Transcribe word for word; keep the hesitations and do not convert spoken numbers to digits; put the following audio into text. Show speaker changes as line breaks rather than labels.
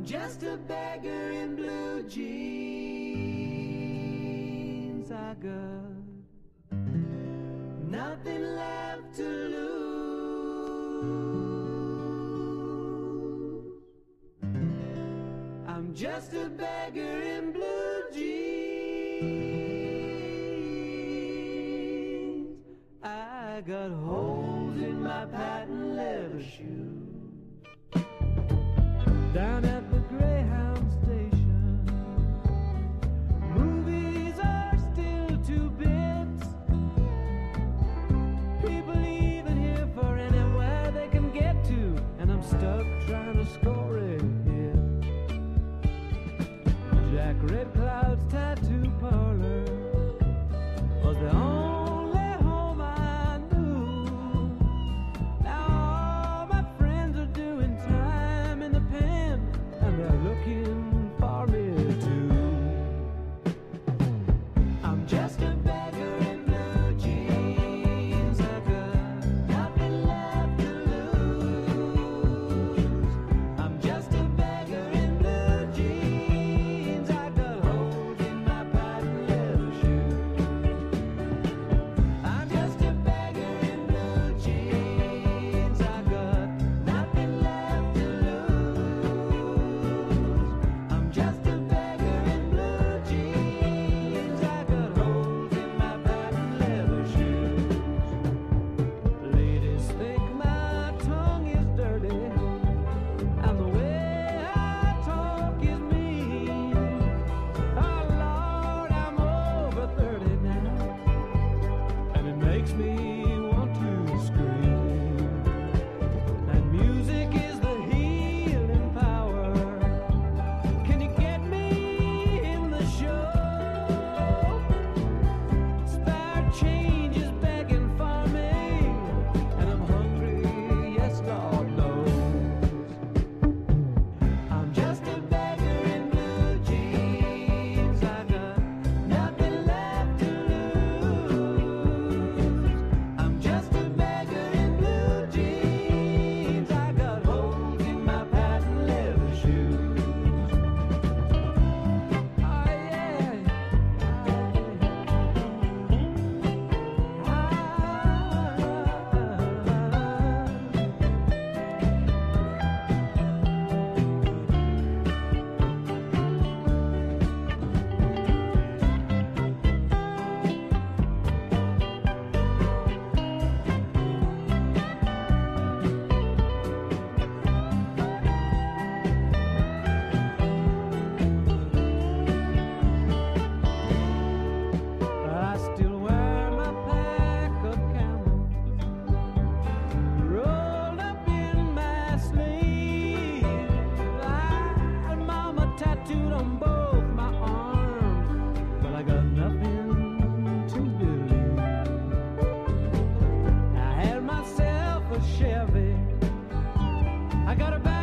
just a beggar in blue jeans. I got nothing left to lose. I'm just a beggar in blue jeans. I got holes in my patent leather shoes. Down at the Greyhound station, movies are still two bits. People leaving here for anywhere they can get to, and I'm stuck trying to score a hit. Jack Red Cloud's tattoo parlor was the only home I knew. Now all my friends are doing time in the pen, and they're looking for me too. I'm just a beggar in blue jeans. I got nothing left to lose. I'm just a beggar in blue jeans. I got holes in my patent leather shoes. I'm just a beggar in blue jeans. I got nothing left to lose. I'm just a beggar in blue jeans. I got holes in my patent leather shoes. Ladies think my tongue is dirty, and the way I talk is mean. Oh Lord, I'm over thirty now, and it makes me want to scream. And music is the healing power. Can you get me in the show? Spare change is begging for me, and I'm hungry, yes, Lord knows. I'm just a beggar in blue jeans. I got nothing left to lose. I'm just a beggar in blue jeans. I got holes in my patent leather shoes. Oh yeah. I still wear my pack of camels rolled up in my sleeve. I had mama tattooed on both my arms, but I got nothing to believe. I had myself a Chevy. I got a